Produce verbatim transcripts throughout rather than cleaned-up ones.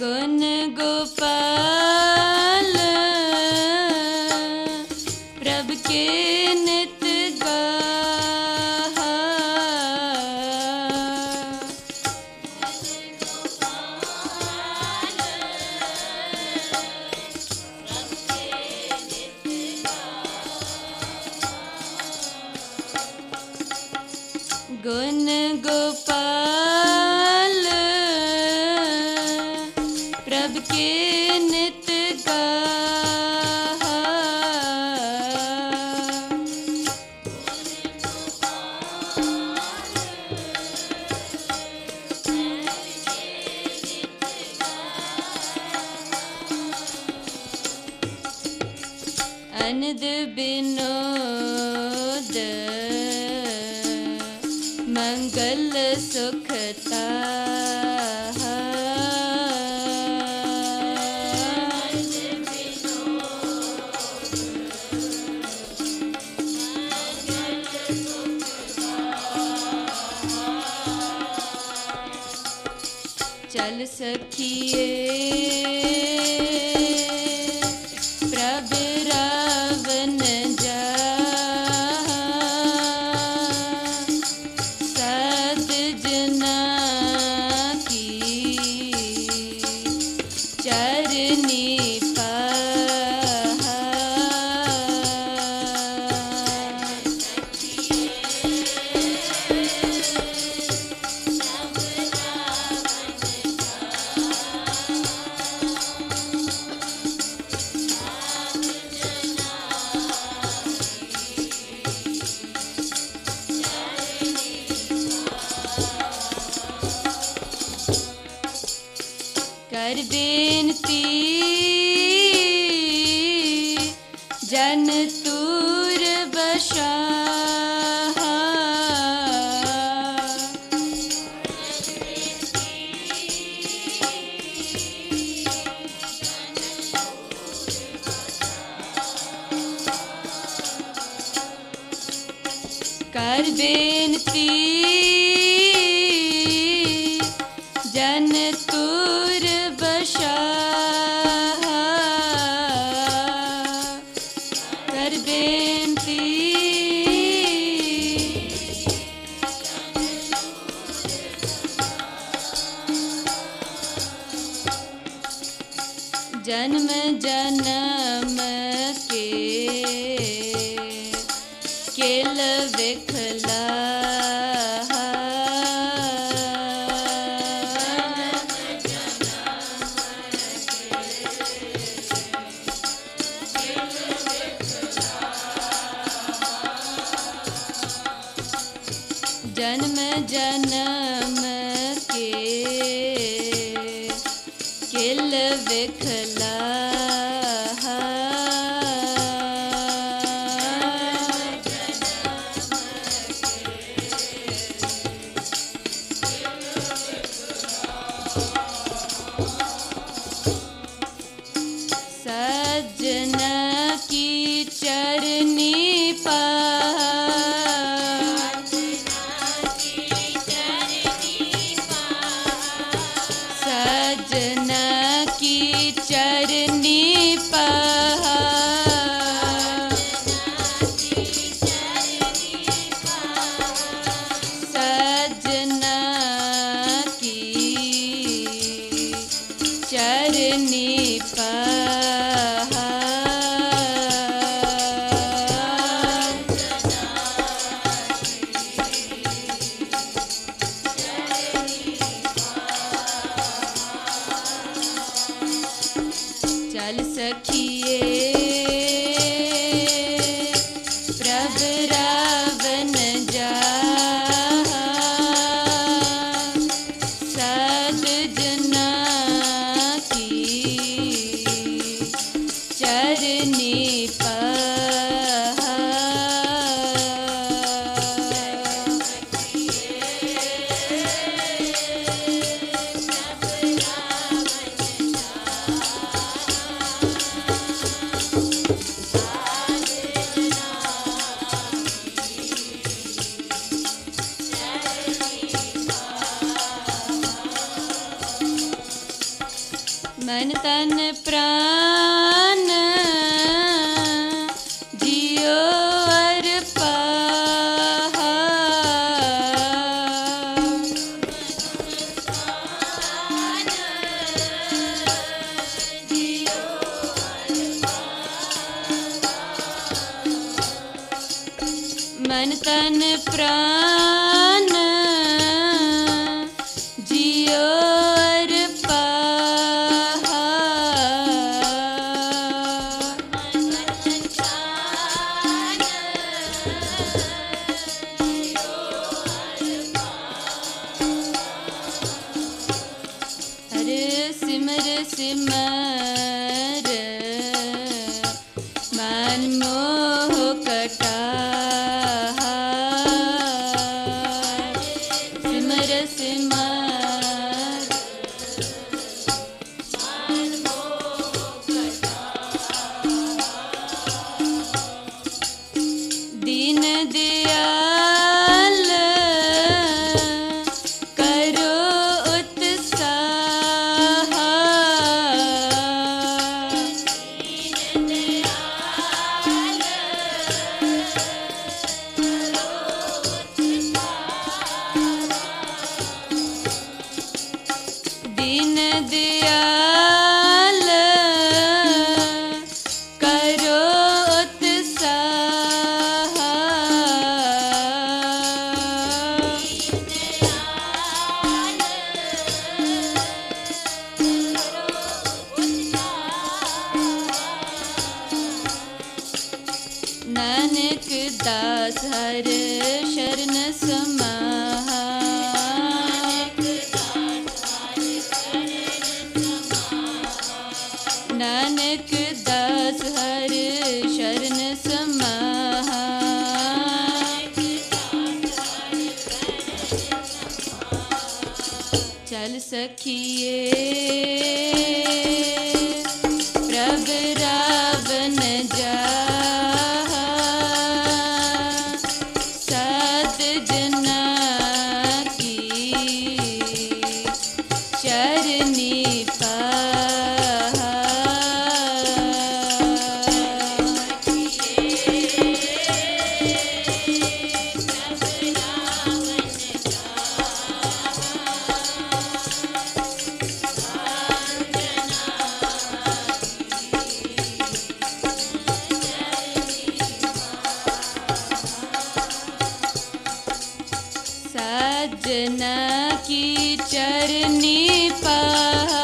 गुण गोपाल प्रभु के नित गाहा। गुण गोपाल प्रभु के नित गाहा। अनद बिनोद मंगल सुखता। चल सखिए प्रभु रावण जा, सद जना की चरनी पाहा। कर बेनती जन तूर बशाहा। कर बेनती जन तूर बशाहा। कर बेनती जन्म जन्म के केल विखला। जन्म जन्म के किल विखला। सज्जना की चरनी पाहा। सजना की चरनी पाहा। सजना की चरनी पाहा। चल सखिए प्रभु रावण जा, सद जना की चरनी पाहा। मन तन प्राण जियो अर पाहा। मन तन प्राण जियो अर पाहा। हरे सिमर सिमर मन मोह कटाहा। सिमर सिमर दीन दयाल करो उत्साह। दीन दयाल करो उत्साह। नानक दास हर शरण समाहा। नानक दास हर शरण समाहा। चल सखिए प्रभ रावण जाहा। सात जना की चरनी पाहा। साजना की चरनी पाहा।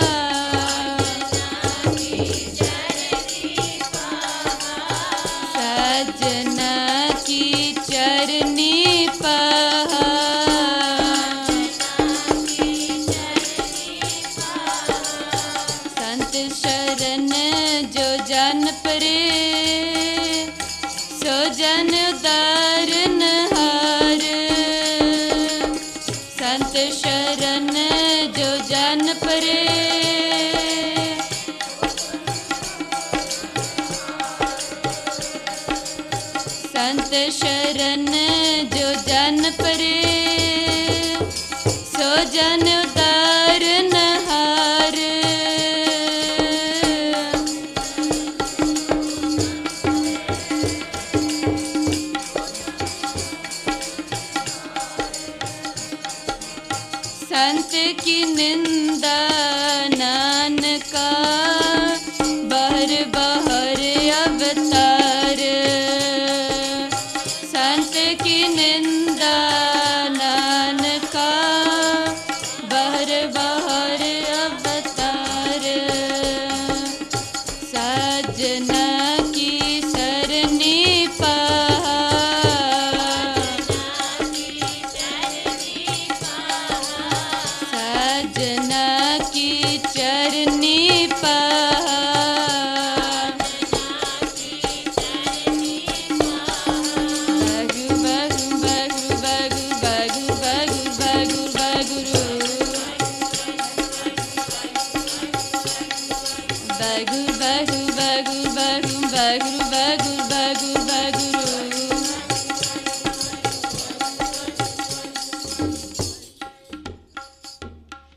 साजना की चरनी पाहा। संत शरण जो जन परे सो जन उदारन हार। संत शरण जो जन परे संत शरण जो जन परे सो जन उदारन हार। संत की निंदा नानका बहर बहर अवतार। संत की निंदा नानका बहर बहर अवतार। साजना की सरनी पाहा। साजना की चरनी पाहा। बागु बागु बागु बागु बागु बागु बागु बागु बागु बागु बागु बागु बागु बागु बागु